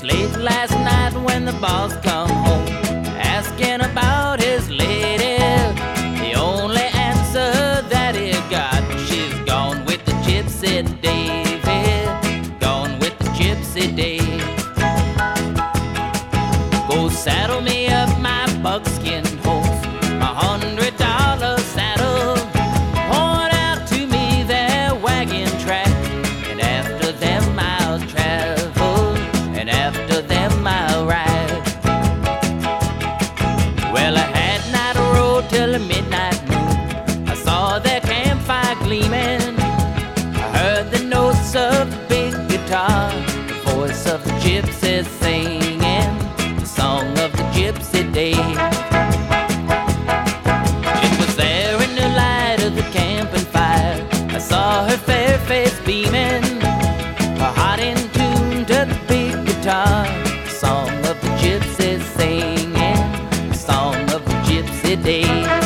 late last night when the boss come home, asking about his lady. The only answer that he got, she's gone with the gypsy David, gone with the gypsy Dave. Go saddle me up my buckskin horse, $100 saddle. Point out to me their wagon track, and after them I'll travel, and after them I'll ride. Well, I had night rode till the midnight moon. I saw their campfire gleaming. I heard the notes of the big guitar, the voice of the gypsies singing the song of the gypsy Dave. It was there in the light of the camping fire. I saw her fair face beaming, her heart in tune to the big guitar, the song of the gypsies singing the song of the gypsy Dave.